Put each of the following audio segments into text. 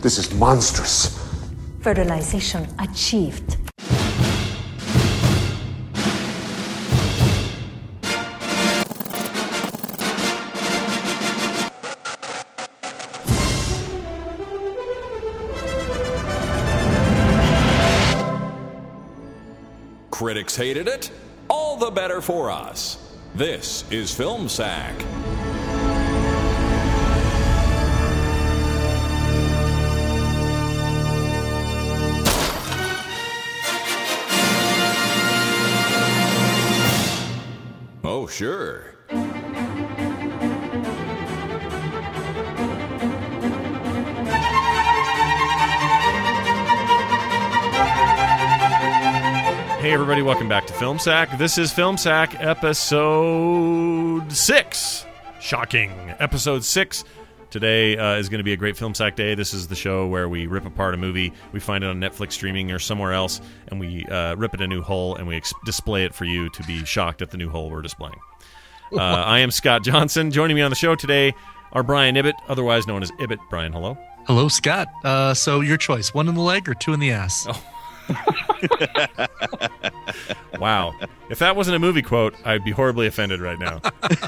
This is monstrous. Fertilization achieved. Critics hated it? All the better for us. This is Film Sack. Oh, sure. Hey everybody, welcome back to Film Sack. This is Film Sack episode 6. Shocking. Episode 6. Today is going to be a great Film Sack day. This is the show where we rip apart a movie, we find it on Netflix streaming or somewhere else, and we rip it a new hole, and we display it for you to be shocked at the new hole we're displaying. I am Scott Johnson. Joining me on the show today are Brian Ibbett, otherwise known as Ibbett. Brian, hello. Hello, Scott. So your choice, 1 in the leg or 2 in the ass? Oh. Wow. If that wasn't a movie quote, I'd be horribly offended right now.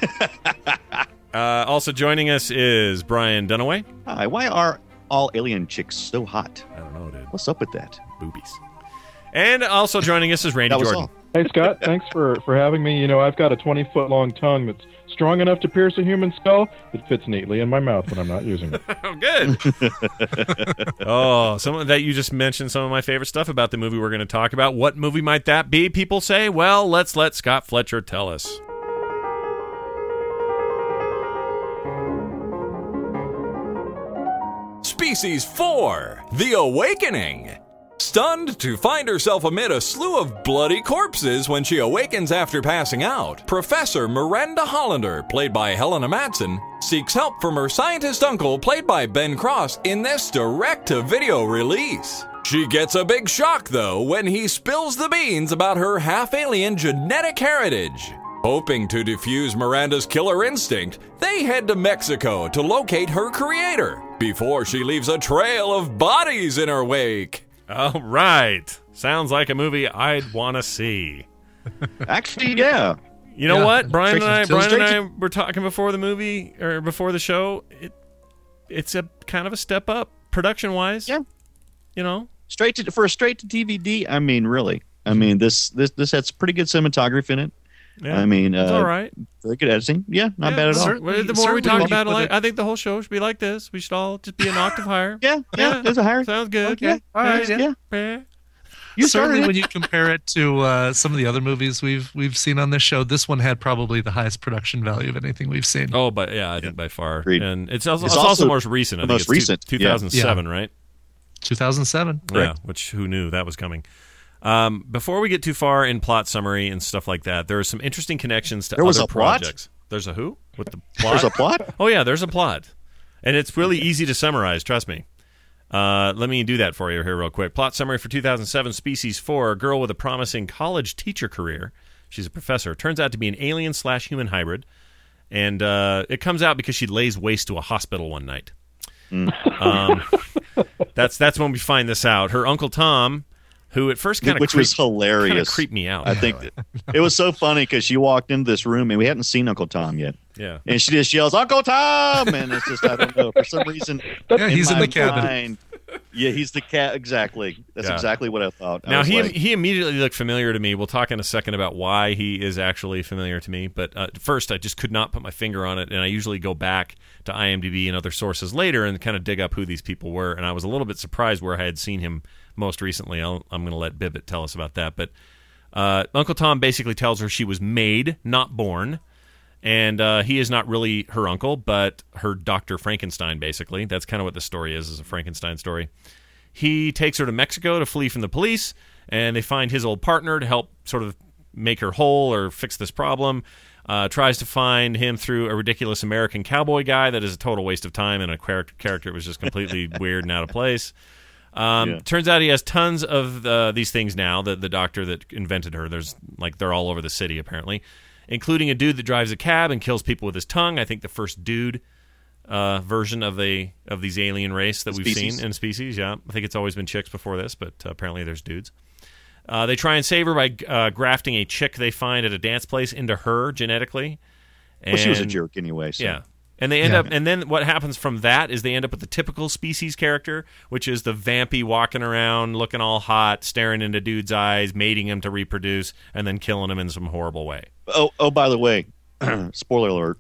Also joining us is Brian Dunaway. Hi, why are all alien chicks so hot? I don't know, dude. What's up with that? Boobies. And also joining us is Randy Jordan. All. Hey, Scott. Thanks for having me. You know, I've got a 20-foot-long tongue that's strong enough to pierce a human skull. It fits neatly in my mouth when I'm not using it. Oh, good. Oh, some of that you just mentioned some of my favorite stuff about the movie we're going to talk about. What movie might that be, people say? Well, let's let Scott Fletcher tell us. Species 4, The Awakening. Stunned to find herself amid a slew of bloody corpses when she awakens after passing out, Professor Miranda Hollander, played by Helena Madsen, seeks help from her scientist uncle, played by Ben Cross, in this direct-to-video release. She gets a big shock, though, when he spills the beans about her half-alien genetic heritage. Hoping to defuse Miranda's killer instinct, they head to Mexico to locate her creator, before she leaves a trail of bodies in her wake. All right. Sounds like a movie I'd want to see. Actually, yeah. You know what? Brian and I to were talking before the movie, or before the show. It's a kind of a step up, production-wise. Yeah. You know? For a straight to DVD, I mean, really. I mean, this has pretty good cinematography in it. Yeah. I mean, it's all right. Very good editing. Yeah, not bad at all. The more we talk about it, I think the whole show should be like this. We should all just be an octave higher. Yeah, there's a higher. Sounds good. Okay. All right, yeah. You certainly, when you compare it to some of the other movies we've seen on this show, this one had probably the highest production value of anything we've seen. Oh, but yeah, I think by far. Agreed. And it's also more recent. I think it's recent. 2007, right? 2007. Yeah, which who knew that was coming. Before we get too far in plot summary and stuff like that, there are some interesting connections to other projects. There's a who? With the plot? There's a plot? Oh, yeah, there's a plot. And it's really easy to summarize, trust me. Let me do that for you here real quick. Plot summary for 2007, Species 4, a girl with a promising college teacher career. She's a professor. Turns out to be an alien/human hybrid. And it comes out because she lays waste to a hospital one night. That's when we find this out. Her Uncle Tom, who at first was hilarious, kind of creeped me out. I think it was so funny because she walked into this room and we hadn't seen Uncle Tom yet. Yeah, and she just yells, "Uncle Tom!" And it's just, I don't know, for some reason. He's in the cabin. Yeah, he's the cat. Exactly. That's exactly what I thought. Now he immediately looked familiar to me. We'll talk in a second about why he is actually familiar to me. But first, I just could not put my finger on it, and I usually go back to IMDb and other sources later and kind of dig up who these people were. And I was a little bit surprised where I had seen him most recently. I'm going to let Bibbett tell us about that. But Uncle Tom basically tells her she was made, not born. And he is not really her uncle, but her Dr. Frankenstein, basically. That's kind of what the story is a Frankenstein story. He takes her to Mexico to flee from the police, and they find his old partner to help sort of make her whole or fix this problem. Tries to find him through a ridiculous American cowboy guy that is a total waste of time, and a character that was just completely weird and out of place. Turns out he has tons of these things now, the doctor that invented her. They're all over the city, apparently. Including a dude that drives a cab and kills people with his tongue. I think the first dude version of these alien race that we've Species. seen in Species. Yeah, I think it's always been chicks before this, but apparently there's dudes. They try and save her by grafting a chick they find at a dance place into her genetically. Well, she was a jerk anyway. So. Yeah. And they end up, and then what happens from that is they end up with the typical Species character, which is the vampy walking around, looking all hot, staring into dudes' eyes, mating him to reproduce, and then killing him in some horrible way. Oh, by the way, spoiler alert.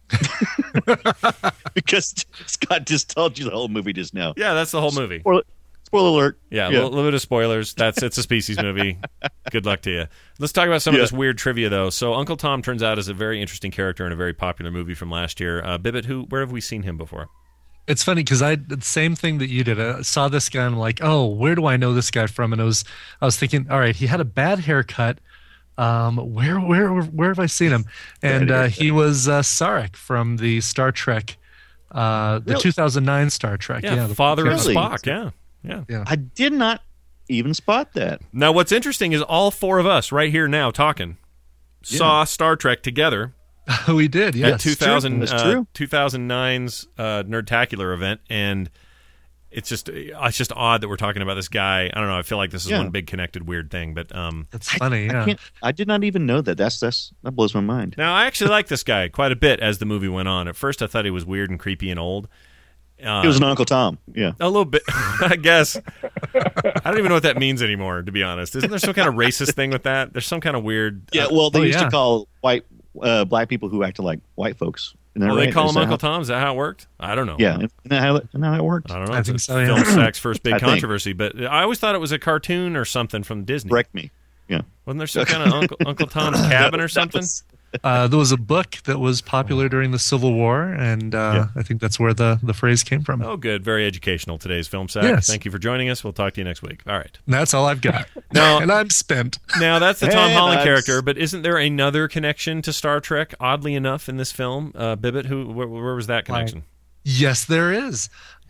Because Scott just told you the whole movie just now. Yeah, that's the whole movie. Spoiler alert. Yeah, a little bit of spoilers. It's a Species movie. Good luck to you. Let's talk about some of this weird trivia, though. So Uncle Tom turns out is a very interesting character in a very popular movie from last year. Bibbit, where have we seen him before? It's funny because I did the same thing that you did. I saw this guy and I'm like, oh, where do I know this guy from? And I was thinking, all right, he had a bad haircut. Where have I seen him? And he was Sarek from the Star Trek, the 2009 Star Trek. Yeah, the father of Really? Spock. Yeah. I did not even spot that. Now, what's interesting is all four of us right here now talking saw Star Trek together We did, yes. at 2000, That's true. 2009's Nerdtacular event, and it's just odd that we're talking about this guy. I don't know. I feel like this is one big connected weird thing, but That's funny, yeah. I did not even know that. That blows my mind. now I actually like this guy quite a bit as the movie went on. At first, I thought he was weird and creepy and old. He was an Uncle Tom. Yeah. A little bit, I guess. I don't even know what that means anymore, to be honest. Isn't there some kind of racist thing with that? There's some kind of weird. Yeah. Well, they used yeah. to call black people who acted like white folks. Isn't that They right? call Is him that Uncle how- Tom. Is that how it worked? I don't know. Yeah. Isn't that how it worked? I don't know. I It's think a so, yeah. Film Sack's first big I think. controversy, but I always thought it was a cartoon or something from Disney. Correct me. Yeah. Wasn't there some kind of Uncle Tom's Cabin or something? There was a book that was popular during the Civil War, and I think that's where the phrase came from. Oh, good. Very educational today's Film Sack. Yes. Thank you for joining us. We'll talk to you next week. All right. And that's all I've got. No. And I'm spent. Now, that's the Tom Holland that's- character, but isn't there another connection to Star Trek, oddly enough, in this film? Bibbit, where was that connection? Yes, there is.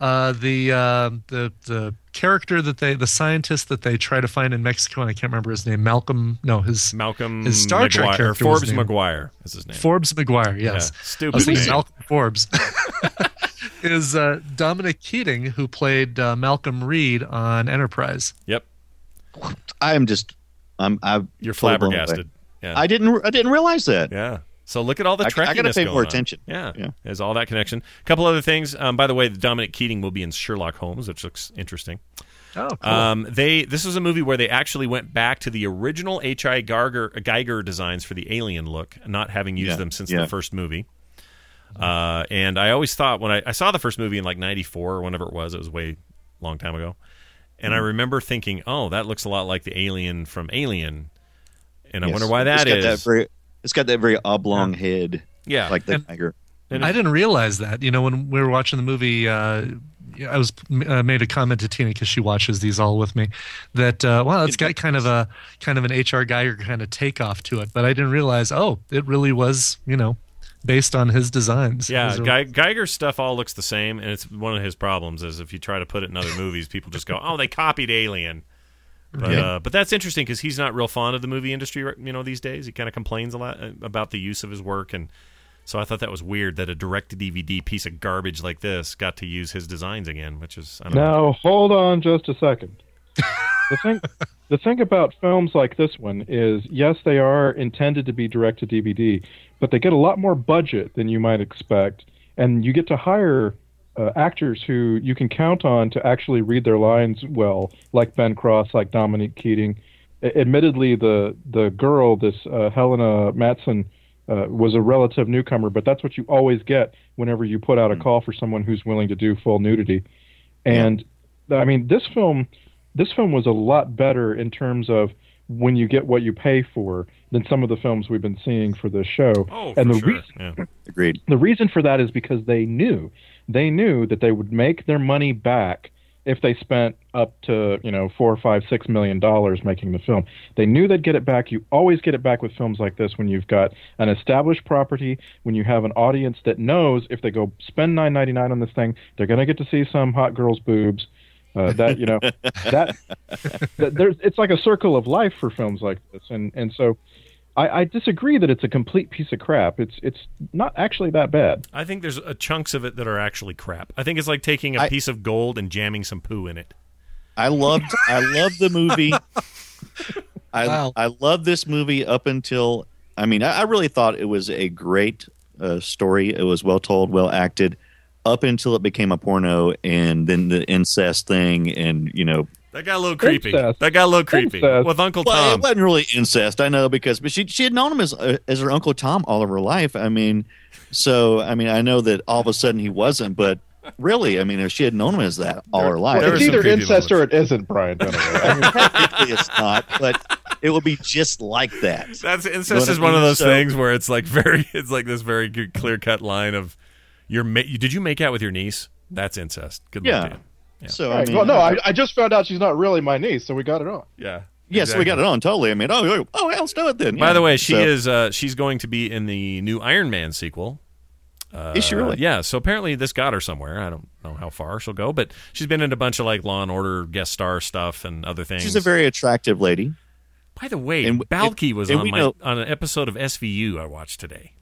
The character the scientist that they try to find in Mexico, and I can't remember his name. Malcolm his Star Trek McGuire, character Forbes was named McGuire is his name. Forbes McGuire. Yes, Yeah, I stupid was thinking name. Malcolm Forbes. Is Dominic Keating, who played Malcolm Reed on Enterprise. Yep. I'm You're totally blown away. flabbergasted. Yeah. I didn't realize that. Yeah. So look at all the I Trekkiness gotta pay going more on. attention. Yeah. Yeah. There's all that connection. A couple other things. By the way, Dominic Keating will be in Sherlock Holmes, which looks interesting. Oh, cool. This was a movie where they actually went back to the original H.I. Geiger designs for the alien look, not having used them since the first movie. And I always thought when I saw the first movie in like 94 or whenever it was way long time ago. And I remember thinking, oh, that looks a lot like the alien from Alien. And I wonder why that is. It's got that very oblong head. Yeah. Like the tiger. I didn't realize that. When we were watching the movie, I was made a comment to Tina because she watches these all with me. That it's got kind of an H.R. Geiger kind of takeoff to it. But I didn't realize. Oh, it really was based on his designs. Yeah, Geiger's stuff all looks the same, and it's one of his problems is if you try to put it in other movies, people just go, "Oh, they copied Alien." But that's interesting because he's not real fond of the movie industry, these days. He kind of complains a lot about the use of his work, and so I thought that was weird that a direct-to-DVD piece of garbage like this got to use his designs again, which is I don't know. Now, hold on just a second. The thing about films like this one is, yes, they are intended to be direct to DVD, but they get a lot more budget than you might expect, and you get to hire actors who you can count on to actually read their lines well, like Ben Cross, like Dominic Keating. Admittedly, the girl, this Helena Matson, was a relative newcomer, but that's what you always get whenever you put out a call for someone who's willing to do full nudity. And I mean, this film was a lot better in terms of when you get what you pay for than some of the films we've been seeing for this show. Oh, and for the sure. reason, Agreed. the reason for that is because they knew that they would make their money back if they spent up to, $4 or $5, $6 million making the film. They knew they'd get it back. You always get it back with films like this when you've got an established property, when you have an audience that knows if they go spend $9.99 on this thing, they're going to get to see some hot girl's boobs. It's like a circle of life for films like this. And so I disagree that it's a complete piece of crap. It's not actually that bad. I think there's chunks of it that are actually crap. I think it's like taking a piece of gold and jamming some poo in it. I loved the movie. Wow. I loved this movie up until, I really thought it was a great story. It was well told, well acted, up until it became a porno, and then the incest thing, and That got a little creepy. Incest. That got a little creepy Incest. with Uncle well, Tom. it wasn't really incest, I know, but she had known him as her Uncle Tom all of her life. I know that all of a sudden he wasn't, but really, if she had known him as that all her life, There were It's some either creepy incest or moments. it isn't, Brian Dunaway. technically it's not, but it would be just like that. That's You know incest what is I one of mean? those So- things where it's like it's like this very good clear cut line of did you make out with your niece? That's incest. Good luck to Yeah. you. So Right. Well, no, I just found out she's not really my niece, so we got it on. Yeah. yes, we got it on totally. Yeah, let's do it then. By Yeah. the way, she So- is she's going to be in the new Iron Man sequel. Is she really? Yeah, so apparently this got her somewhere. I don't know how far she'll go, but she's been in a bunch of like Law and Order guest star stuff and other things. She's a very attractive lady. By the way, and- Balky was and on we know- on an episode of SVU I watched today.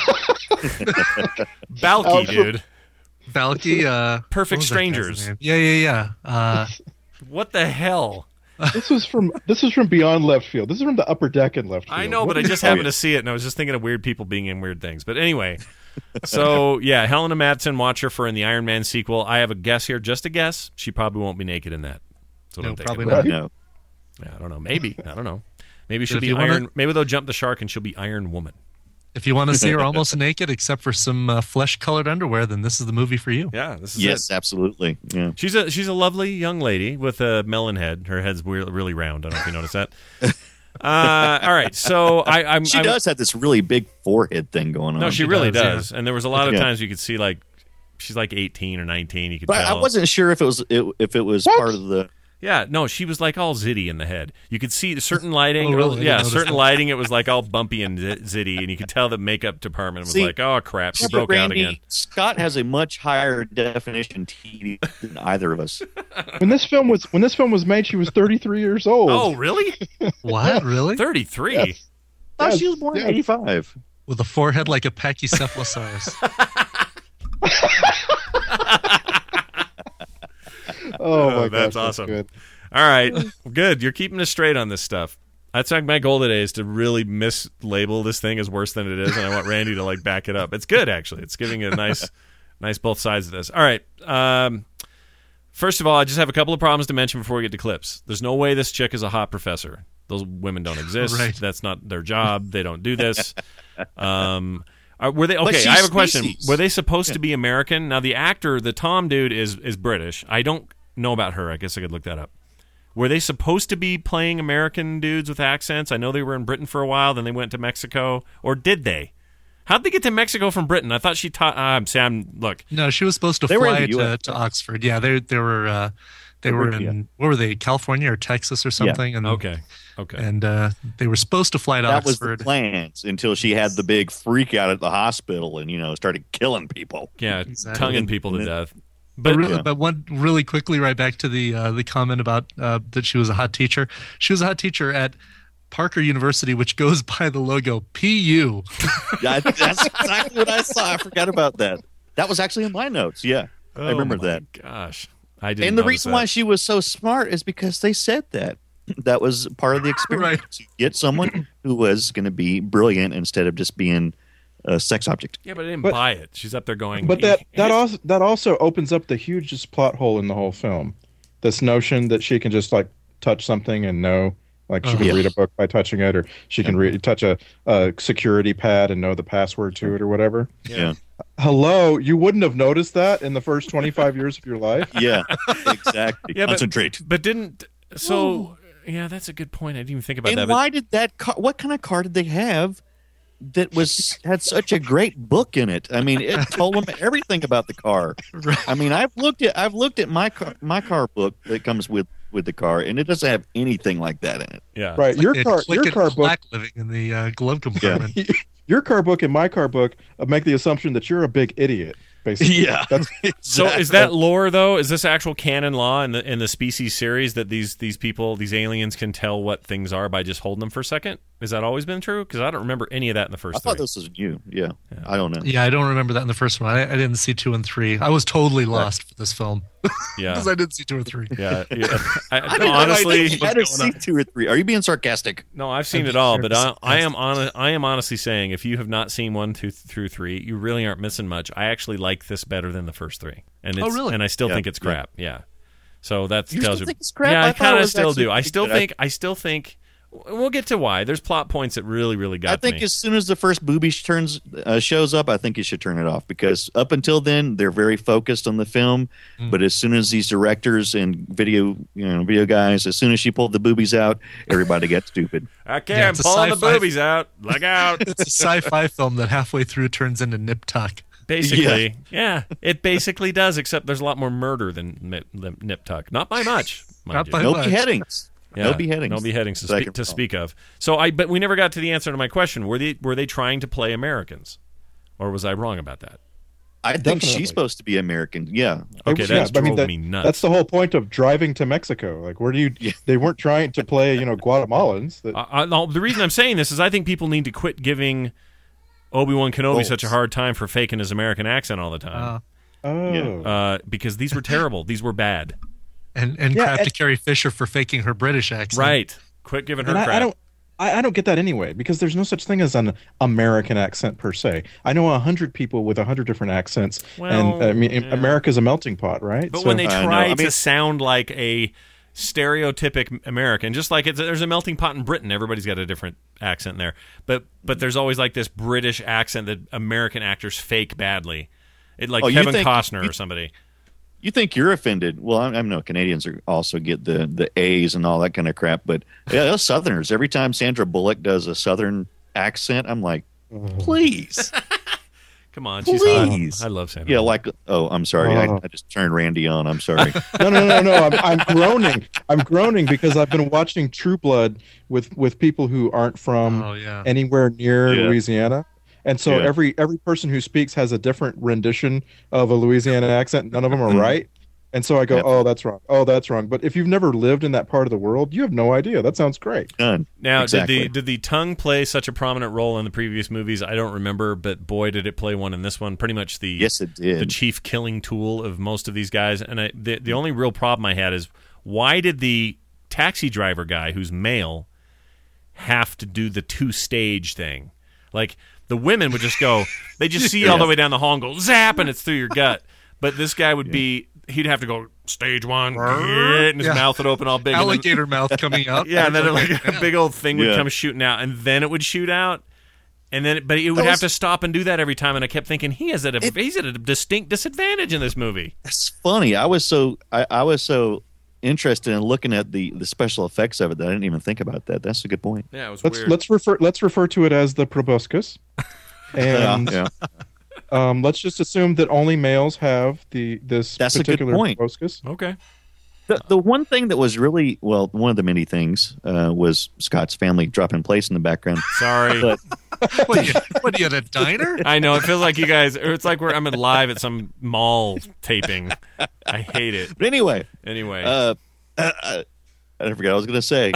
Balky, dude. Valky, Perfect what was that guy's Strangers. name? Yeah. What the hell? This was from beyond left field. This is from the upper deck in left field. I know, What but I are you just talking happened to see it, and I was just thinking of weird people being in weird things. But anyway, so yeah, Helena Madsen, watch her for in the Iron Man sequel. I have a guess here, just a guess. She probably won't be naked in that. That's what No, I'm thinking. probably not. No. Yeah, I don't know. Maybe. I don't know. Maybe she'll if be you wanna- Iron. Maybe they'll jump the shark and she'll be Iron Woman. If you want to see her almost naked, except for some flesh-colored underwear, then this is the movie for you. Yeah, this is Yes, it. absolutely. Yeah. She's a lovely young lady with a melon head. Her head's really round. I don't know if you noticed that. All right, so I'm She does have this really big forehead thing going on. No, she really does, does. And there was a lot of Yeah. times you could see like she's like 18 or 19. You could But tell. I wasn't sure if it was part of the. Yeah, no, she was like all zitty in the head. You could see certain lighting. Oh, really? I Yeah, didn't certain notice that. lighting. It was like all bumpy and zitty, and you could tell the makeup department was See, like, "Oh crap, she Yeah, but broke out Randy, again." Scott has a much higher definition TV than either of us. When this film was made, she was 33 years old. Oh, really? What? Really? 33. Yes. Oh, Yes, she was born in yes. '85. With a forehead like a Pachycephalosaurus. Oh my that's gosh, awesome. good. All right, good. You're keeping us straight on this stuff. That's like my goal today is to really mislabel this thing as worse than it is, and I want Randy to like back it up. It's good actually. It's giving it a nice both sides of this. All right. First of all, I just have a couple of problems to mention before we get to clips. There's no way this chick is a hot professor. Those women don't exist. Right. That's not their job. They don't do this. Were they But okay? she's I have a question. species. Were they supposed to be American? Now the actor, the Tom dude, is British. I don't know about her. I guess I could look that up. Were they supposed to be playing American dudes with accents? I know they were in Britain for a while, then they went to Mexico, or did they? How'd they get to Mexico from Britain? I thought she taught. Sam, look, No, she was supposed to They were in fly the US, to Oxford. Yeah, they were in what were they, California or Texas or something? And okay. and they were supposed to fly to That was the Oxford. plans until she had the big freak out at the hospital and started killing people. Yeah, Exactly. tonguing people to death. But But but one really quickly, right back to the comment about that she was a hot teacher. She was a hot teacher at Parker University, which goes by the logo PU. Yeah, that's exactly what I saw. I forgot about that. That was actually in my notes. Yeah, I remember that. Oh Gosh, I didn't. And the notice reason that. why she was so smart is because they said that. That was part of the experience. Right. To get someone who was going to be brilliant instead of just being a sex object. Yeah, but I didn't But- buy it. She's up there going. But that also opens up the hugest plot hole in the whole film. This notion that she can just like touch something and know, like she can Yeah. read a book by touching it, or she can touch a security pad and know the password to it, or whatever. Yeah. Hello, you wouldn't have noticed that in the first 25 years of your life. Yeah, exactly. Yeah, Concentrate. But didn't so? Yeah, that's a good point. I didn't even think about And that. But why did that car, what kind of car did they have that had such a great book in it? I mean, it told them everything about the car. I mean, I've looked at my car book that comes with the car, and it doesn't have anything like that in it. yeah, Right, your It car click book, and clack living in the glove compartment. your car book and my car book make the assumption that you're a big idiot. basically. Yeah. That's, So is that lore though? Is this actual canon law in the Species series that these people, these aliens, can tell what things are by just holding them for a second? Has that always been true? Because I don't remember any of that in the first I thought three. this was new. Yeah. I don't know. Yeah, I don't remember that in the first one. I didn't see 2 and 3. I was totally lost for this film Yeah, because I didn't see 2 or 3. yeah. I I honestly, didn't see 2 or 3. Are you being sarcastic? no, I've seen it all, but I am honestly saying if you have not seen 1 through 3, you really aren't missing much. I actually like this better than the first 3, and it's, really? and I still Yeah, think it's crap. Yeah, so that You tells still you. think it's crap? Yeah, I I thought it kind of was still actually do. I pretty still good. think. I still think. We'll get to why. There's plot points that really got I think me. as soon as the first booby shows up, I think you should turn it off because up until then they're very focused on the film. But as soon as these directors and video guys, as soon as she pulled the boobies out, everybody gets stupid. Okay, Yeah, I'm it's a pulling the sci-fi- boobies out. Look out. It's a sci-fi film that halfway through turns into Nip Tuck. Basically, yeah, it basically does. Except there's a lot more murder than Nip Tuck. Not by much. mind Not you. by No much. beheadings. Yeah, No beheadings. No beheadings that I to, can to recall. speak of. But we never got to the answer to my question. Were they trying to play Americans, or was I wrong about that? I think Definitely. she's supposed to be American. Yeah. Okay, Yeah, that but I mean, drove me nuts. That's the whole point of driving to Mexico. Like, where do you? Yeah. They weren't trying to play, Guatemalans. That, No, the reason I'm saying this is I think people need to quit giving Obi-Wan Kenobi Roles. such a hard time for faking his American accent all the time. Because these were terrible. These were bad. And Yeah, crap to and- Carrie Fisher for faking her British accent. Right. Quit giving her and crap. I don't get that anyway because there's no such thing as an American accent per se. I know 100 people with 100 different accents, Well, and I mean, yeah. America's a melting pot, right? But So- when they I know. try I mean- to sound like a stereotypic American, just like there's a melting pot in Britain, everybody's got a different accent there. But there's always like this British accent that American actors fake badly. Like Oh, you Kevin think- Costner or somebody. You think you're offended? Well, I know Canadians also get the A's and all that kind of crap, but yeah, those Southerners. Every time Sandra Bullock does a Southern accent, I'm like, please, Come on, she's hot. please. I love Sandra. Yeah, like, oh, I'm sorry, Oh. I just turned Randy on. I'm sorry. No. I'm groaning. I'm groaning because I've been watching True Blood with people who aren't from Oh, yeah. anywhere near Yeah. Louisiana. And so Yeah. every person who speaks has a different rendition of a Louisiana accent. None of them are right. And so I go, Yep. oh, that's wrong. Oh, that's wrong. But if you've never lived in that part of the world, you have no idea. That sounds great. Done. Now, Exactly. did the tongue play such a prominent role in the previous movies? I don't remember, but boy, did it play one in this one. Pretty much the Yes, it did. the chief killing tool of most of these guys. And the only real problem I had is why did the taxi driver guy, who's male, have to do the 2-stage thing? Like the women would just go, they just see all the way down the hall and go zap, and it's through your gut. But this guy would be, he'd have to go stage 1, and his Yeah. mouth would open all big. and then- Alligator mouth coming out. yeah, and then like a big old thing would Yeah. come shooting out, and then it would shoot out, and then but it would That have was- to stop and do that every time. And I kept thinking he's at a distinct disadvantage in this movie. It's funny. I was so interested in looking at the special effects of it that I didn't even think about that. That's a good point. Yeah, it was Let's weird. let's refer to it as the proboscis. And yeah. let's just assume that only males have this That's a good particular point. proboscis. Okay. The one thing that was really one of the many things was Scott's family dropping place in the background. Sorry. But What are you at a diner? I know it feels like you guys. Or it's like I'm live at some mall taping. I hate it. but anyway, Anyway, I forgot what I was going to say.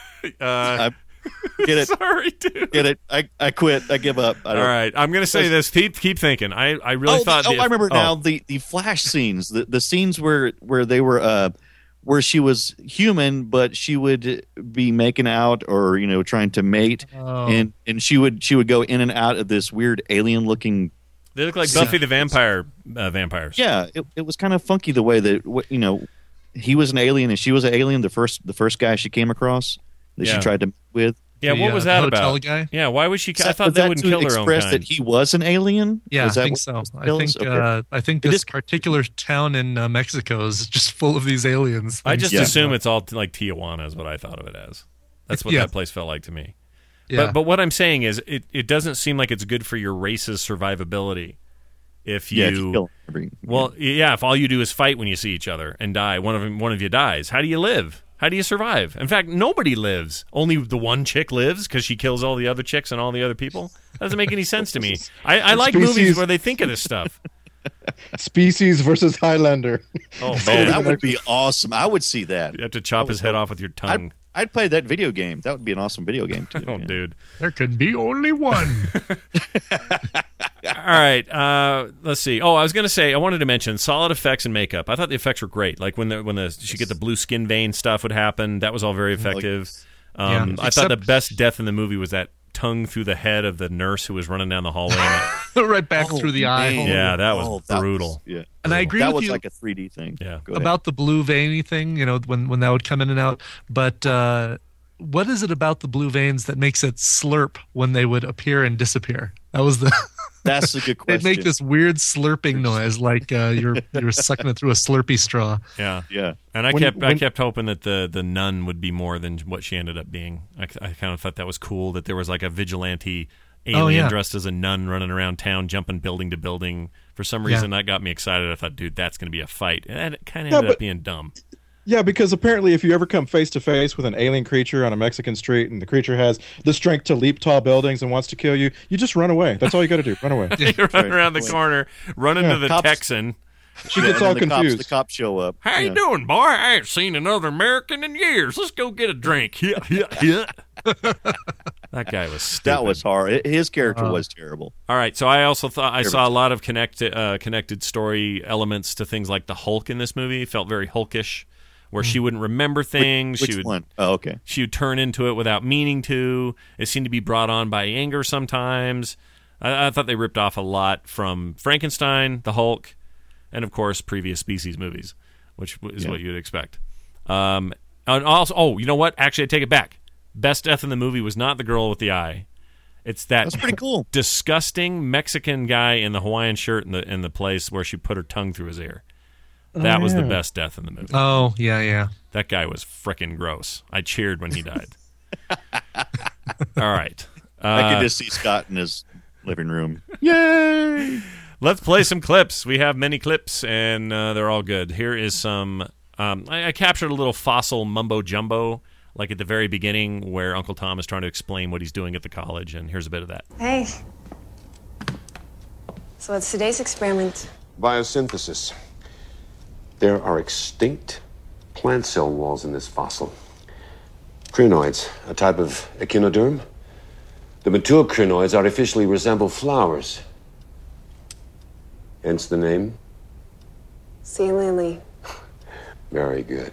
Get it? sorry, dude. Get it? I quit. I give up. I All don't, right, I'm gonna say this. Keep thinking. I really thought. I remember now the flash scenes, the scenes where they were where she was human, but she would be making out or trying to mate, Oh. and she would go in and out of this weird alien looking. They look like Buffy the Vampire vampires. Yeah, it was kind of funky the way that he was an alien and she was an alien. The first guy she came across that Yeah. she tried to meet with. Yeah, The, what was that hotel about? guy? Yeah, why was she? I Was thought they that wouldn't to kill their own express kind. that he was an alien. Yeah, Was I that think what so. it I was? think Okay. I think It this is- particular town in Mexico is just full of these aliens. I just Yeah. assume it's all like Tijuana is what I thought of it as. That's what Yeah. that place felt like to me. yeah. But what I'm saying is it doesn't seem like it's good for your race's survivability if you, Yeah, if you kill every, if all you do is fight when you see each other and die, one of you dies. How do you live? How do you survive? In fact, nobody lives. Only the one chick lives because she kills all the other chicks and all the other people. That doesn't make any sense to me. I like Species- movies where they think of this stuff. Species versus Highlander. Oh Oh, man, that would be awesome. I would see that. you have to chop his head off with your tongue. I'd play that video game. That would be an awesome video game too. Oh, man. dude. There can be only one. All right, let's see. Oh, I was going to say, I wanted to mention solid effects and makeup. I thought the effects were great. Like when she get the blue skin vein stuff would happen. That was all very effective. I thought the best death in the movie was that tongue through the head of the nurse who was running down the hallway. Right back through the eye man. hole. Yeah, that was brutal. Yeah, And I agree that with was you like a 3D thing. Yeah. Go ahead. about the blue veiny thing, when that would come in and out. But what is it about the blue veins that makes it slurp when they would appear and disappear? That was That's a good they'd question. make this weird slurping noise like you're sucking it through a Slurpee straw. Yeah. Yeah. And I kept hoping that the nun would be more than what she ended up being. I kind of thought that was cool, that there was like a vigilante alien dressed as a nun running around town, jumping building to building. For some reason, that got me excited. I thought, dude, that's going to be a fight. And it kind of ended up being dumb. Yeah, because apparently if you ever come face to face with an alien creature on a Mexican street and the creature has the strength to leap tall buildings and wants to kill you, you just run away. That's all you got to do. Run away. You run around the corner, run into the Cops- Texan. She gets all the confused. Cops, the cops show up. How you doing, boy? I ain't seen another American in years. Let's go get a drink. Yeah. That guy was stupid. That was hard. His character was terrible. All right, so I also thought I saw a lot of connected story elements to things like the Hulk in this movie. It felt very Hulkish, where she wouldn't remember things. Which one? Oh, okay. She would turn into it without meaning to. It seemed to be brought on by anger sometimes. I thought they ripped off a lot from Frankenstein, the Hulk, and of course previous Species movies, which is what you'd expect. And also, you know what? Actually, I take it back. Best death in the movie was not the girl with the eye. It's That's pretty cool. disgusting Mexican guy in the Hawaiian shirt in the place where she put her tongue through his ear. That was the best death in the movie. Oh, yeah. That guy was frickin' gross. I cheered when he died. All right. I could just see Scott in his living room. Yay! Let's play some clips. We have many clips, and they're all good. Here is some... I captured a little fossil mumbo-jumbo, like at the very beginning, where Uncle Tom is trying to explain what he's doing at the college, and here's a bit of that. Hey. So it's today's experiment. Biosynthesis. There are extinct plant cell walls in this fossil. Crinoids, a type of echinoderm. The mature crinoids artificially resemble flowers. Hence the name. Sea lily. Very good.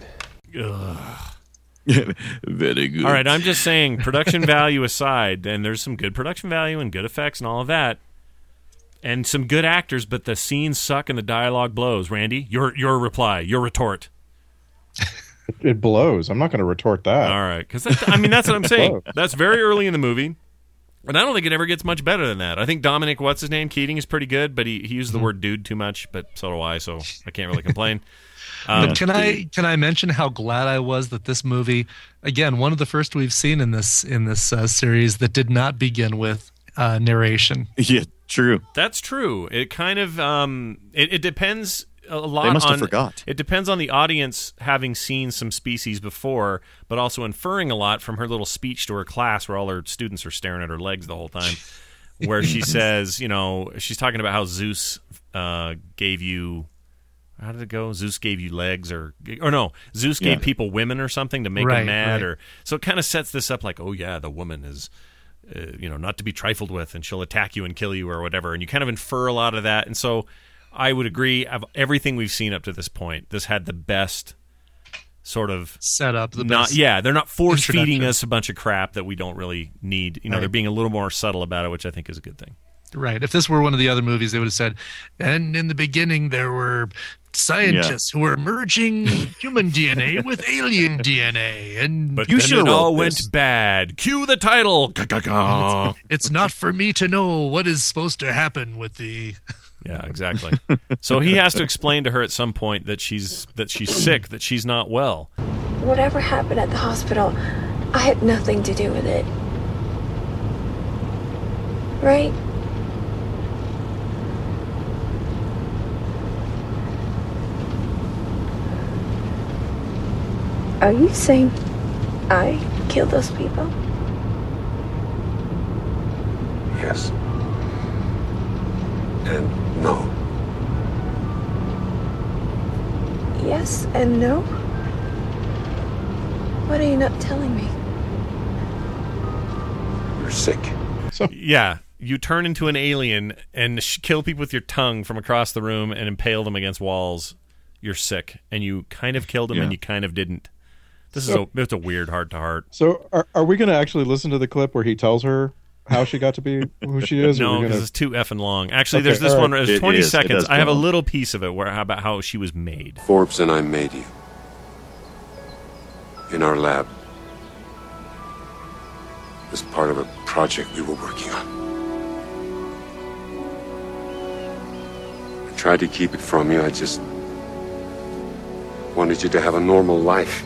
Very good. All right, I'm just saying, production value aside, and there's some good production value and good effects and all of that, and some good actors, but the scenes suck and the dialogue blows. Randy, your reply, your retort. It blows. I'm not going to retort that. All right, because that's what I'm saying. That's very early in the movie, and I don't think it ever gets much better than that. I think Dominic, what's his name, Keating is pretty good, but he used the word dude too much, but so do I, so I can't really complain. But can I mention how glad I was that this movie, again, one of the first we've seen in this series that did not begin with narration. Yeah, true. That's true. It kind of it depends a lot. They must have on, forgot. It depends on the audience having seen some Species before, but also inferring a lot from her little speech to her class, where all her students are staring at her legs the whole time. Where she says, she's talking about how Zeus gave you. How did it go? Zeus gave you legs, or no? Zeus gave people women or something to make them mad, or so it kind of sets this up like, oh yeah, the woman is, not to be trifled with, and she'll attack you and kill you or whatever, and you kind of infer a lot of that. And so, I would agree. Of everything we've seen up to this point, this had the best sort of setup. They're not force feeding us a bunch of crap that we don't really need. They're being a little more subtle about it, which I think is a good thing. Right. If this were one of the other movies, they would have said, and in the beginning there were scientists who were merging human DNA with alien DNA, but you then sure it all wrote went this. bad. Cue the title. It's not for me to know what is supposed to happen with the. Yeah, exactly. So he has to explain to her at some point that she's sick, that she's not well. Whatever happened at the hospital, I had nothing to do with it. Right? Are you saying I killed those people? Yes. And no. yes and no? What are you not telling me? You're sick. Yeah, you turn into an alien and kill people with your tongue from across the room and impale them against walls. You're sick, and you kind of killed him, and you kind of didn't. It's a weird heart-to-heart. So are we going to actually listen to the clip where he tells her how she got to be who she is? No, because it's too effing long. Actually, there's this one. There's 20 seconds. I have a little piece of it about how she was made. Forbes and I made you. In our lab. As part of a project we were working on. I tried to keep it from you. I just wanted you to have a normal life.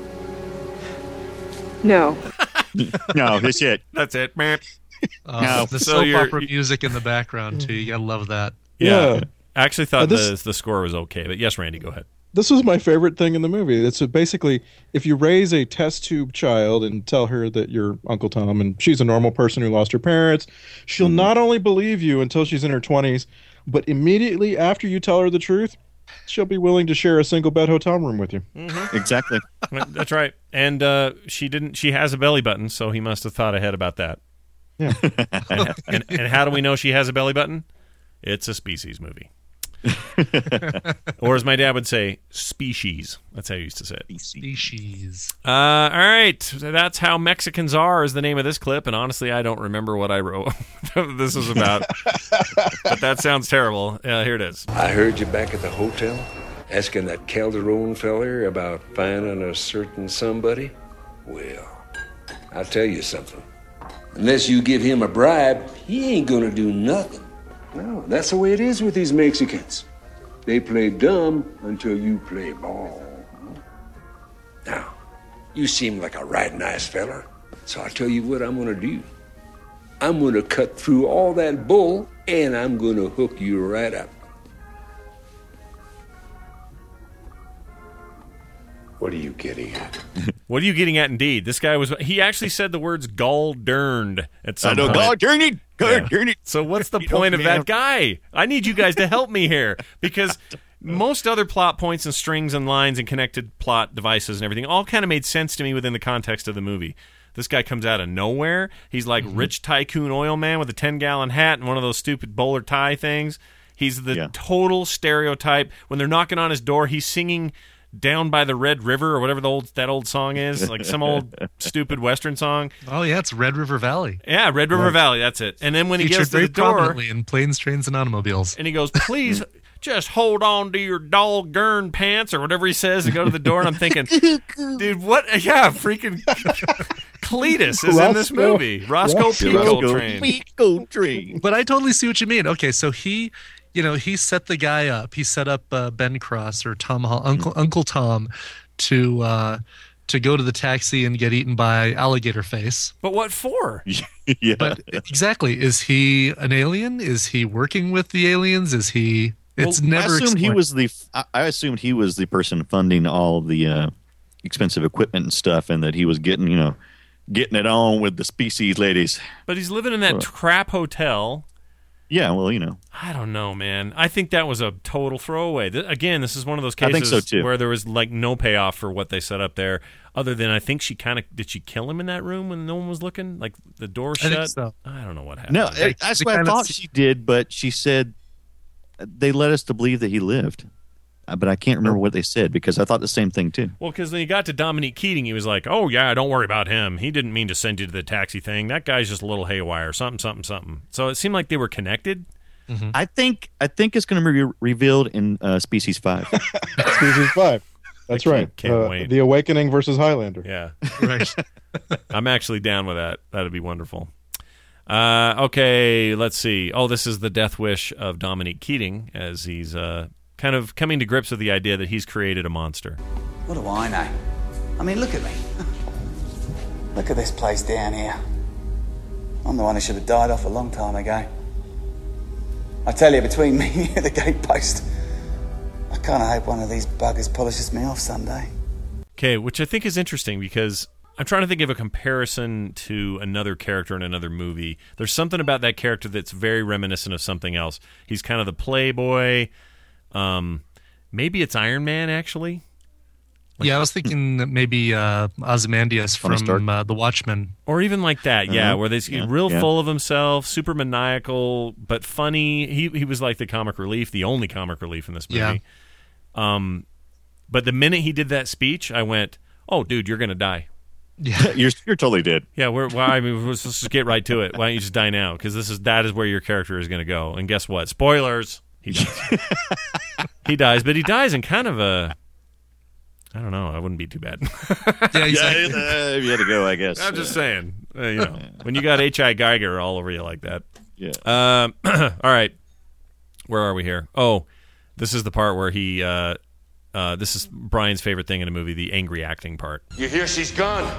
No. No, that's it. That's it, man. No, the So soap opera music in the background too. You gotta love that. Yeah. I actually thought this- the score was okay, but yes, Randy, go ahead. This was my favorite thing in the movie. It's basically, if you raise a test tube child and tell her that you're Uncle Tom and she's a normal person who lost her parents, she'll not only believe you until she's in her 20s, but immediately after you tell her the truth, she'll be willing to share a single bed hotel room with you. Exactly. That's right. And she has a belly button, so he must have thought ahead about that. Yeah. And how do we know she has a belly button? It's a Species movie. Or as my dad would say, species. That's how he used to say it. Species. All right. So that's How Mexicans Are is the name of this clip. And honestly, I don't remember what I wrote this was about. But that sounds terrible. Here it is. I heard you back at the hotel asking that Calderon feller about finding a certain somebody. Well, I'll tell you something. Unless you give him a bribe, he ain't gonna do nothing. No, that's the way it is with these Mexicans. They play dumb until you play ball. Now, you seem like a right nice fella, so I'll tell you what I'm gonna do. I'm gonna cut through all that bull, and I'm gonna hook you right up. What are you getting at? What are you getting at, indeed? This guy he actually said the words gall-derned at some point. Gall-derned. Yeah. So what's the point of that guy? I need you guys to help me here, because most other plot points and strings and lines and connected plot devices and everything all kind of made sense to me within the context of the movie. This guy comes out of nowhere. He's like rich tycoon oil man with a 10-gallon hat and one of those stupid bowler tie things. He's the total stereotype. When they're knocking on his door, he's singing Down by the Red River or whatever that old song is, like some old stupid Western song. Oh yeah, it's Red River Valley. Yeah, Red River Valley, that's it. And then when he gets to the door, prominently in Planes, Trains, and Automobiles, and he goes, "Please just hold on to your dog-gurn pants," or whatever he says, and go to the door. And I'm thinking, dude, what? Yeah, freaking Cletus is in this movie. Roscoe Pico Train. But I totally see what you mean. Okay, so he set the guy up. He set up Ben Cross or Uncle Tom to go to the taxi and get eaten by alligator face. But what for? Yeah. But exactly, is he an alien? Is he working with the aliens? Is he? It's never. I assumed he was the person funding all the expensive equipment and stuff, and that he was getting it on with the species ladies. But he's living in that crap hotel. Yeah, well, I don't know, man. I think that was a total throwaway. Again, this is one of those cases I think so too. Where there was like no payoff for what they set up there, other than I think did she kill him in that room when no one was looking? Like the door shut? I think so. I don't know what happened. No, that's what I thought she did, but she said they led us to believe that he lived. But I can't remember what they said, because I thought the same thing too. Well, because when he got to Dominique Keating, he was like, "Oh yeah, don't worry about him. He didn't mean to send you to the taxi thing. That guy's just a little haywire. Something." So it seemed like they were connected. Mm-hmm. I think it's going to be revealed in Species 5. Species 5. That's right. Can't wait. The Awakening versus Highlander. Yeah, right. I'm actually down with that. That'd be wonderful. Okay, let's see. Oh, this is the death wish of Dominique Keating as he's kind of coming to grips with the idea that he's created a monster. What do I know? I mean, look at me. Look at this place down here. I'm the one who should have died off a long time ago. I tell you, between me and the gatepost, I kind of hope one of these buggers polishes me off someday. Okay, which I think is interesting because I'm trying to think of a comparison to another character in another movie. There's something about that character that's very reminiscent of something else. He's kind of the playboy. maybe it's Iron Man actually. Yeah, I was thinking that maybe Ozymandias from The Watchmen. Or even like that, where he's real full of himself, super maniacal, but funny. He was like the comic relief, the only comic relief in this movie. Yeah. But the minute he did that speech, I went, "Oh, dude, you're going to die." Yeah, you're totally dead. Yeah, let's just get right to it. Why don't you just die now? Because that is where your character is going to go. And guess what? Spoilers. He dies. He dies, but he dies in kind of a... I don't know. I wouldn't be too bad. Yeah, exactly. If you had to go, I guess. I'm just saying. When you got H.I. Geiger all over you like that. Yeah. All right. Where are we here? Oh, this is the part where he... this is Brian's favorite thing in a movie, the angry acting part. You hear she's gone?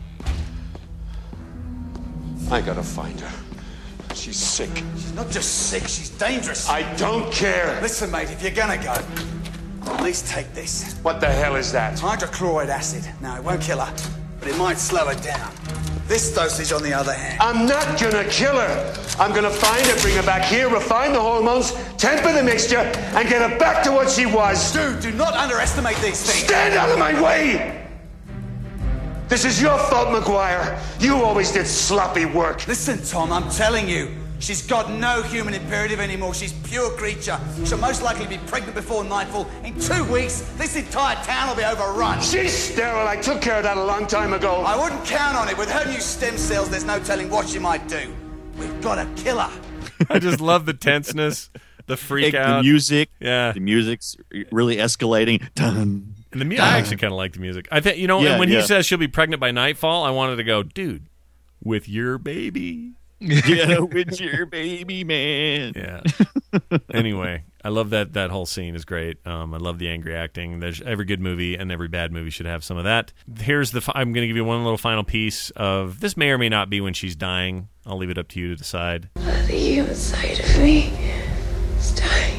I gotta find her. She's sick. She's not just sick, she's dangerous. I don't care. Listen, mate, if you're gonna go, at least take this. What the hell is that? Hydrochloride acid. No, it won't kill her, but it might slow her down. This dosage, on the other hand... I'm not gonna kill her. I'm gonna find her, bring her back here, refine the hormones, temper the mixture, and get her back to what she was. Dude, do not underestimate these things. Stand out of my way! This is your fault, McGuire. You always did sloppy work. Listen, Tom, I'm telling you. She's got no human imperative anymore. She's pure creature. She'll most likely be pregnant before nightfall. In 2 weeks, this entire town will be overrun. She's sterile. I took care of that a long time ago. I wouldn't count on it. With her new stem cells, there's no telling what she might do. We've got to kill her. I just love the tenseness, the freak out. The music. Yeah. The music's really escalating. Dun, and I actually kind of like the music. I think, and when he says she'll be pregnant by nightfall, I wanted to go, dude, with your baby. Yeah, with your baby, man. Yeah. Anyway, I love that whole scene is great. I love the angry acting. There's every good movie and every bad movie should have some of that. I'm going to give you one little final piece of this. May or may not be when she's dying. I'll leave it up to you to decide. The human side of me is dying.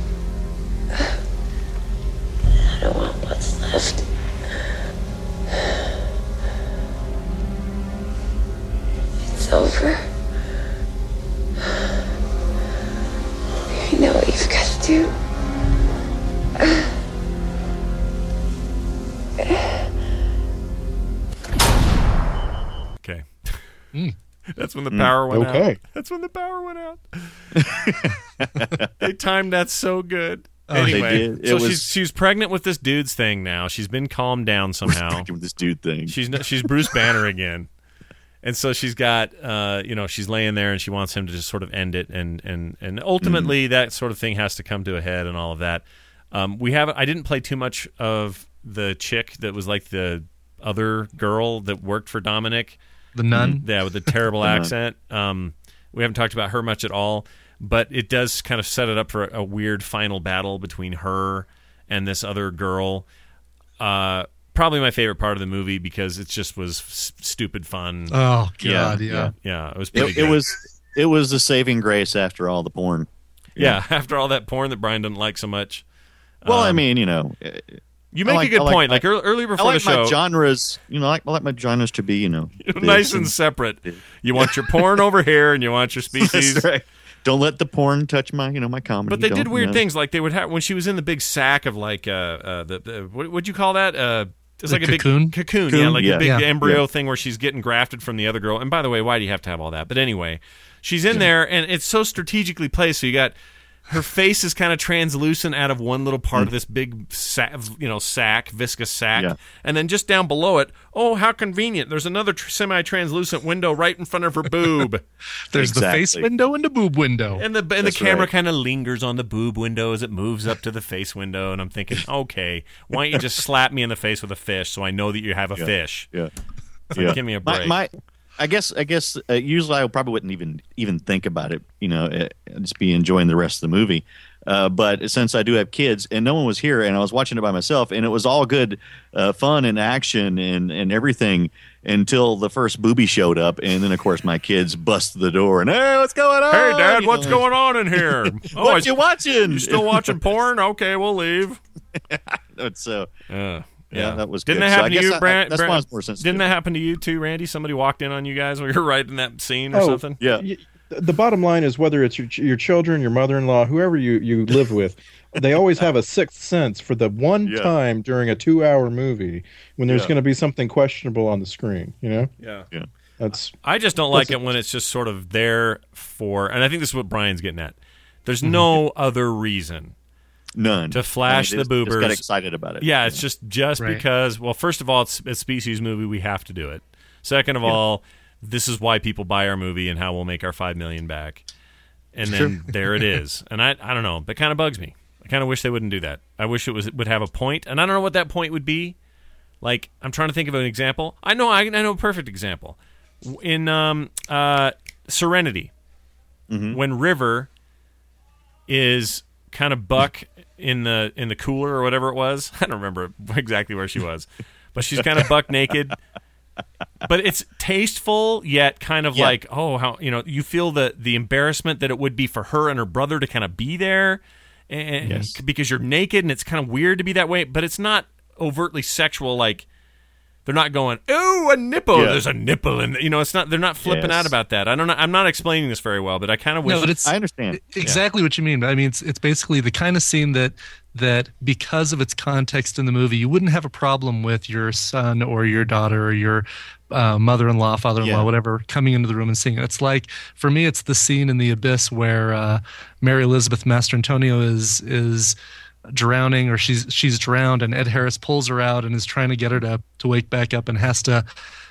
I don't want what's left. It's over. You know what you've got to do. Okay. That's when the power went out. Okay. That's when the power went out. They timed that so good. Oh, Anyway, they did. she's pregnant with this dude's thing now. She's been calmed down somehow. With this dude thing. She's Bruce Banner again. And so she's got, she's laying there and she wants him to just sort of end it. And ultimately that sort of thing has to come to a head and all of that. I didn't play too much of the chick that was like the other girl that worked for Dominic. The nun? Yeah, with the terrible accent. We haven't talked about her much at all, but it does kind of set it up for a weird final battle between her and this other girl. Probably my favorite part of the movie because it just was stupid fun. Oh God, yeah. It was pretty good. It was a saving grace after all the porn. Yeah, after all that porn that Brian doesn't like so much. Well, I mean, you make a good point. Like earlier before the show, my genres. I like my genres to be, nice and separate. You want your porn over here, and you want your species. That's right. Don't let the porn touch my, my comedy. But they did weird things, like they would have when she was in the big sack of like what'd you call that? It's like a cocoon? Big cocoon, yeah, like a big embryo thing where she's getting grafted from the other girl. And by the way, why do you have to have all that? But anyway, she's in there, and it's so strategically placed. So you got her face is kind of translucent out of one little part of this big sack, viscous sack, and then just down below it, oh, how convenient! There's another semi-translucent window right in front of her boob. There's the face window and the boob window, and the camera kind of lingers on the boob window as it moves up to the face window. And I'm thinking, okay, why don't you just slap me in the face with a fish so I know that you have a fish? Yeah, give me a break. I guess usually I probably wouldn't even think about it, just be enjoying the rest of the movie. But since I do have kids and no one was here and I was watching it by myself and it was all good fun and action and everything until the first booby showed up. And then, of course, my kids busted the door and, hey, what's going on? Hey, Dad, what's going on in here? What you watching? You still watching porn? Okay, we'll leave. So... Yeah, that was didn't good. that happen to you, Brand? That's why it's more sensitive. Didn't that happen to you too, Randy? Somebody walked in on you guys when you were right in that scene or something? Yeah. the bottom line is whether it's your children, your mother-in-law, whoever you live with, they always have a sixth sense for the one time during a 2-hour movie when there's going to be something questionable on the screen. Yeah. I just don't like it when it's just sort of there for, and I think this is what Brian's getting at. There's no other reason. None. To flash the boobers. Just got excited about it. Yeah, it's just right. Because, well, first of all, it's a Species movie. We have to do it. Second of all, this is why people buy our movie and how we'll make our $5 million back. And then there it is. And I don't know. That kind of bugs me. I kind of wish they wouldn't do that. I wish it would have a point. And I don't know what that point would be. Like, I'm trying to think of an example. I know a perfect example. In Serenity, when River is kind of buck in the cooler or whatever it was. I don't remember exactly where she was. But she's kind of buck naked. But it's tasteful, yet kind of like, how you feel the embarrassment that it would be for her and her brother to kind of be there, and because you're naked, and it's kind of weird to be that way. But it's not overtly sexual. Like they're not going, "Oh, a nipple." Yeah. There's a nipple, and it's not. They're not flipping out about that. I don't know. I'm not explaining this very well, but I kind of wish. No, but I understand exactly what you mean. I mean, it's basically the kind of scene that because of its context in the movie, you wouldn't have a problem with your son or your daughter or your mother-in-law, father-in-law, whatever, coming into the room and seeing it. It's like, for me, it's the scene in The Abyss where Mary Elizabeth Mastrantonio is drowning, or she's drowned, and Ed Harris pulls her out and is trying to get her to wake back up, and has to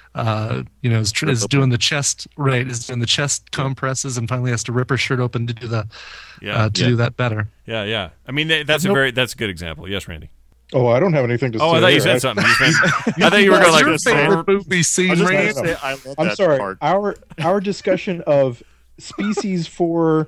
is doing the chest compresses, and finally has to rip her shirt open to do do that better. Yeah. I mean, that's a good example. Yes, Randy. Oh, I don't have anything to say. Oh, I thought you said something. I thought you were going to your favorite movie scene, Randy. I'm sorry. Our discussion of Species 4,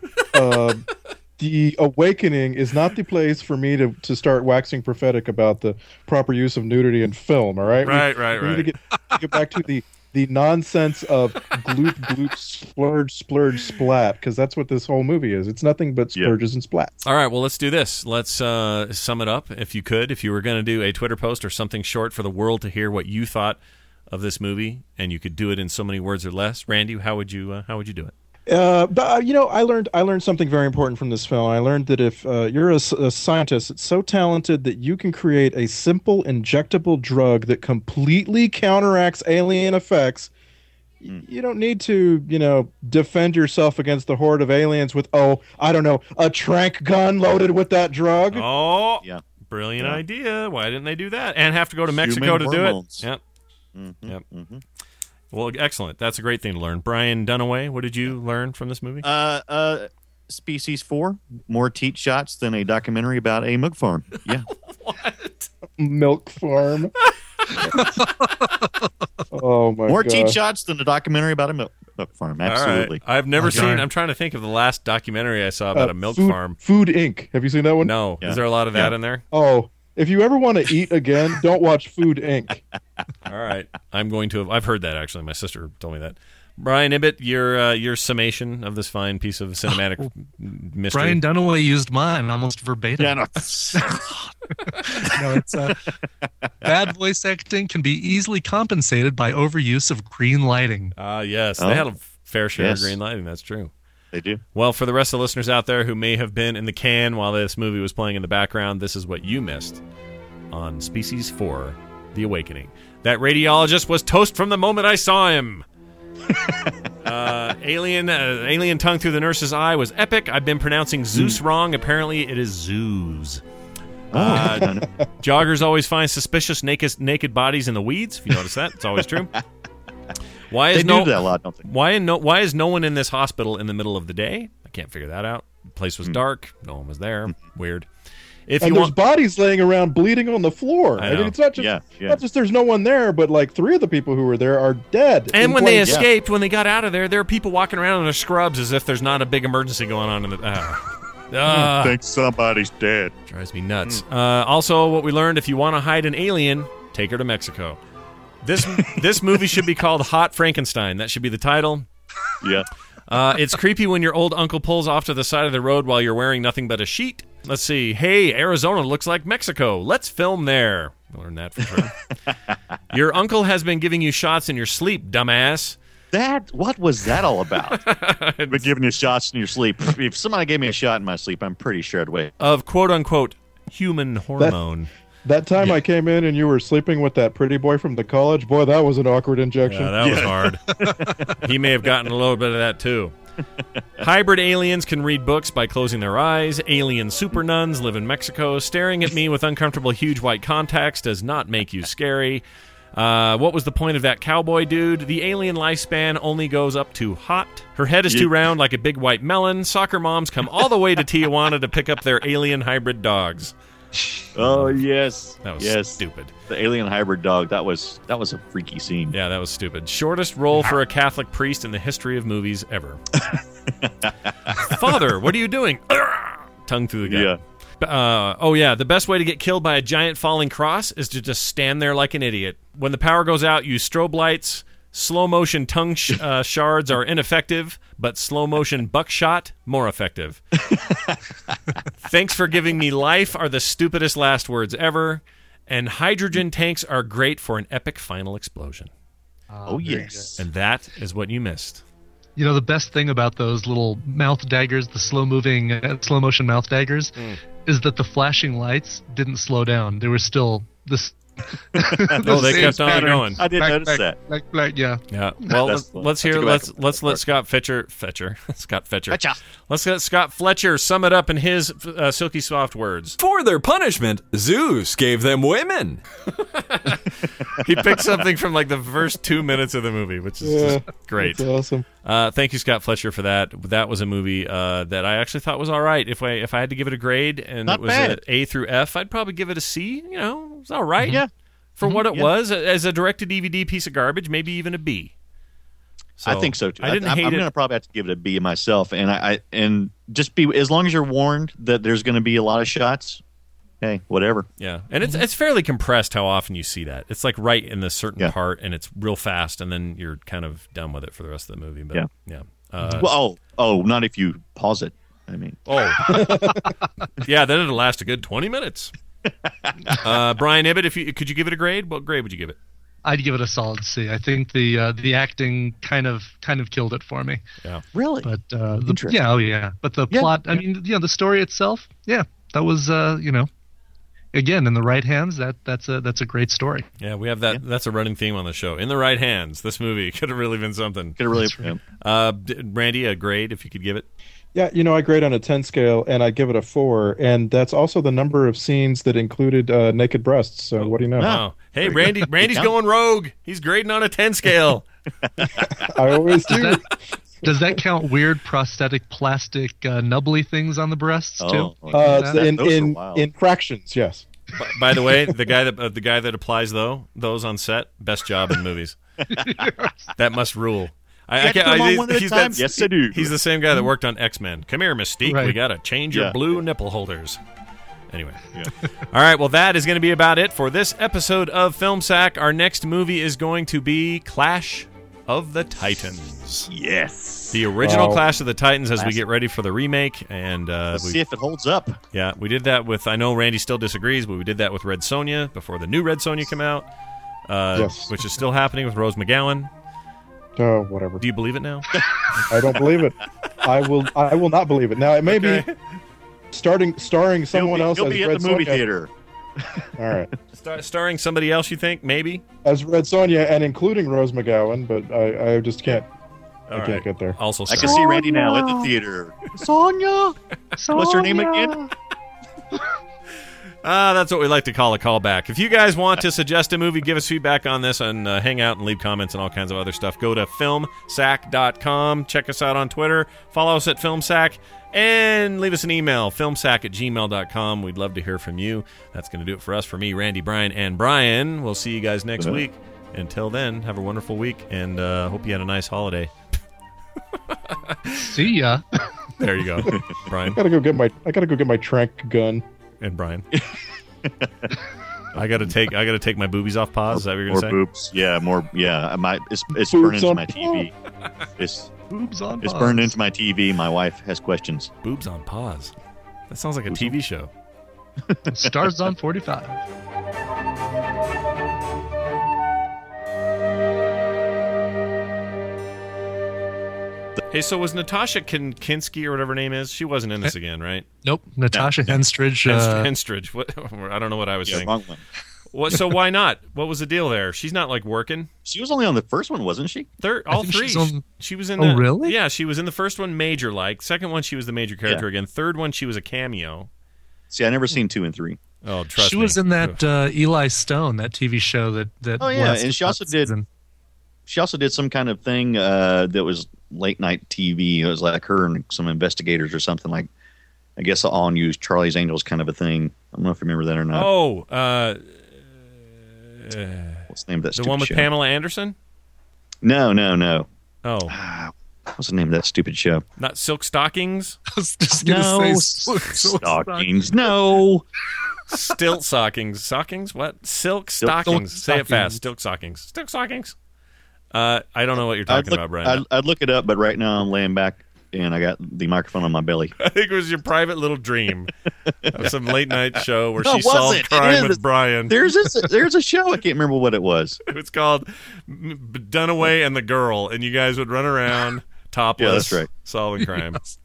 The Awakening, is not the place for me to start waxing prophetic about the proper use of nudity in film. All right. Right. We need to get back to the nonsense of gloop, splurge, splat, because that's what this whole movie is. It's nothing but splurges and splats. All right, well, let's do this. Let's sum it up, if you could. If you were going to do a Twitter post or something short for the world to hear what you thought of this movie, and you could do it in so many words or less, Randy, how would you do it? I learned something very important from this film. I learned that if you're a scientist that's so talented that you can create a simple injectable drug that completely counteracts alien effects, you don't need to, defend yourself against the horde of aliens with, a trank gun loaded with that drug. Oh, yeah, brilliant idea. Why didn't they do that? And have to go to Mexico to do it? Yep. Yep. Mm-hmm. Well, excellent. That's a great thing to learn. Brian Dunaway, what did you learn from this movie? Species 4, more teat shots than a documentary about a milk farm. Yeah. What? Milk farm. Oh, my God. More teat shots than a documentary about a milk farm. Absolutely. Right. I've never seen, I'm trying to think of the last documentary I saw about a milk farm. Food Inc. Have you seen that one? No. Yeah. Is there a lot of that in there? Oh, if you ever want to eat again, don't watch Food Inc. All right. I'm going to have. I've heard that, actually. My sister told me that. Brian Ibbett, your summation of this fine piece of cinematic mystery. Brian Dunaway used mine almost verbatim. Yeah, no. It's bad voice acting can be easily compensated by overuse of green lighting. Yes. They had a fair share of green lighting. That's true. They do. Well, for the rest of the listeners out there who may have been in the can while this movie was playing in the background, this is what you missed on Species 4, The Awakening. That radiologist was toast from the moment I saw him. Alien tongue through the nurse's eye was epic. I've been pronouncing Zeus wrong. Apparently, it is zoos. Joggers always find suspicious naked bodies in the weeds. If you notice that, it's always true. They do that a lot, don't they? Why is no one in this hospital in the middle of the day? I can't figure that out. The place was dark. No one was there. Weird. There's bodies laying around bleeding on the floor. I mean, it's not just there's no one there, but like 3 of the people who were there are dead. And when they escaped, when they got out of there are people walking around in their scrubs as if there's not a big emergency going on in the. Think somebody's dead. Drives me nuts. Also, what we learned: if you want to hide an alien, take her to Mexico. This movie should be called Hot Frankenstein. That should be the title. Yeah. It's creepy when your old uncle pulls off to the side of the road while you're wearing nothing but a sheet. Let's see. Hey, Arizona looks like Mexico. Let's film there. Learn that from her. Your uncle has been giving you shots in your sleep, dumbass. What was that all about? But giving you shots in your sleep. If somebody gave me a shot in my sleep, I'm pretty sure I'd wait. Of quote unquote human hormone. That time I came in and you were sleeping with that pretty boy from the college, boy, that was an awkward injection. Yeah, that was hard. He may have gotten a little bit of that too. Hybrid aliens can read books by closing their eyes. Alien super nuns live in Mexico. Staring at me with uncomfortable huge white contacts does not make you scary. What was the point of that cowboy dude? The alien lifespan only goes up to hot. Her head is too round like a big white melon. Soccer moms come all the way to Tijuana to pick up their alien hybrid dogs. Oh, yes. That was stupid. The alien hybrid dog, that was a freaky scene. Yeah, that was stupid. Shortest role for a Catholic priest in the history of movies ever. Father, what are you doing? Tongue through the gut. Yeah. The best way to get killed by a giant falling cross is to just stand there like an idiot. When the power goes out, use strobe lights. Slow motion tongue shards are ineffective, but slow motion buckshot more effective. Thanks for giving me life are the stupidest last words ever, and hydrogen tanks are great for an epic final explosion. Oh yes. And that is what you missed. You know, the best thing about those little mouth daggers, the slow motion mouth daggers, is that the flashing lights didn't slow down. They were still this. They kept on going. I did notice that. Yeah. Well, let's let Scott Fletcher. Let's let Scott Fletcher sum it up in his silky soft words. For their punishment, Zeus gave them women. He picked something from like the first 2 minutes of the movie, which is just great. That's awesome. Thank you, Scott Fletcher, for that. That was a movie that I actually thought was all right. If I had to give it a grade, and Not it was bad. A through F, I'd probably give it a C. You know, it was all right. Yeah. For what it was, as a direct-to-DVD piece of garbage, maybe even a B. So, I think so too. I didn't hate I'm it. going to probably have to give it a B myself, and just be as long as you're warned that there's going to be a lot of shots. Hey, whatever. Yeah, and it's fairly compressed how often you see that. It's like right in this certain part, and it's real fast, and then you're kind of done with it for the rest of the movie. But, yeah. Not if you pause it. I mean, yeah, then it'll last a good 20 minutes. Brian Ibbett, could you give it a grade? What grade would you give it? I'd give it a solid C. I think the acting kind of killed it for me. Yeah, really. But But the plot. I mean, the story itself. Yeah, that was again, in the right hands, that's a great story. Yeah, we have that. Yeah. That's a running theme on the show. In the right hands, this movie could have really been something. Could have really. Randy, a grade if you could give it. Yeah, I grade on a 10 scale, and I give it a 4, and that's also the number of scenes that included naked breasts. So what do you know? Wow. Hey, Randy's going rogue. He's grading on a 10 scale. I always do. Does that count weird prosthetic plastic nubbly things on the breasts too? In fractions, yes. By the way, the guy that applies those on set, best job in movies. That must rule. Yes, I do. He's the same guy that worked on X-Men. Come here, Mystique. Right. We got to change your blue nipple holders. Anyway. Yeah. All right, well, that is going to be about it for this episode of Film Sack. Our next movie is going to be Clash of the Titans. Yes. The original Clash of the Titans as we get ready for the remake. And let's see if it holds up. Yeah, we did that with, I know Randy still disagrees, but we did that with Red Sonja before the new Red Sonja came out, which is still happening with Rose McGowan. Oh, whatever. Do you believe it now? I don't believe it. I will not believe it. Now, it may be starring someone else he'll as be Red at the movie Sonja. Theater. All right. Starring somebody else, you think? Maybe? As Red Sonja and including Rose McGowan, but I just can't. I can't get there. Also, I can see Randy now at the theater. Sonya! What's her name again? That's what we like to call a callback. If you guys want to suggest a movie, give us feedback on this, and hang out and leave comments and all kinds of other stuff, go to filmsack.com. Check us out on Twitter. Follow us at FilmSack. And leave us an email, filmsack@gmail.com. We'd love to hear from you. That's going to do it for us. For me, Randy, Brian, and Brian. We'll see you guys next week. Until then, have a wonderful week, and hope you had a nice holiday. See ya. There you go, Brian. I gotta go get my trank gun. And Brian. I gotta take my boobies off pause. Is that what you're gonna say? More boobs. Yeah, more. Yeah, it's burned into my TV. Boobs on pause. It's burned into my TV. My wife has questions. Boobs on pause. That sounds like a TV show. Stars on 45. Hey, so was Natasha Kinski or whatever her name is? She wasn't in this again, right? Nope. Natasha Henstridge. Henstridge. What? I don't know what I was saying. Wrong one. So why not? What was the deal there? She's not like working. She was only on the first one, wasn't she? All three. She was in. Oh, really? Yeah, she was in the first one, major like. Second one, she was the major character again. Third one, she was a cameo. See, I never seen 2 and 3. Oh, trust me. She was in that Eli Stone, that TV show that. Oh yeah, and she also did. She also did some kind of thing that was late night TV. It was like her and some investigators or something, like I guess all news Charlie's Angels kind of a thing. I don't know if you remember that or not. Oh, what's the name of that? The one with show? Pamela Anderson? No. Oh, what's the name of that stupid show? not Silk Stockings. I was just gonna say Stockings. No. Stilt Stockings. Stockings? What? Silk Stockings. Say it fast. Silk Stockings. Silk Stockings. I don't know what you're talking about, Brian. I'd look it up, but right now I'm laying back and I got the microphone on my belly. I think it was your private little dream of some late night show where she solved crime with Brian. There's a show. I can't remember what it was. It was called Dunaway and the Girl, and you guys would run around topless, Yeah, that's right. solving crime.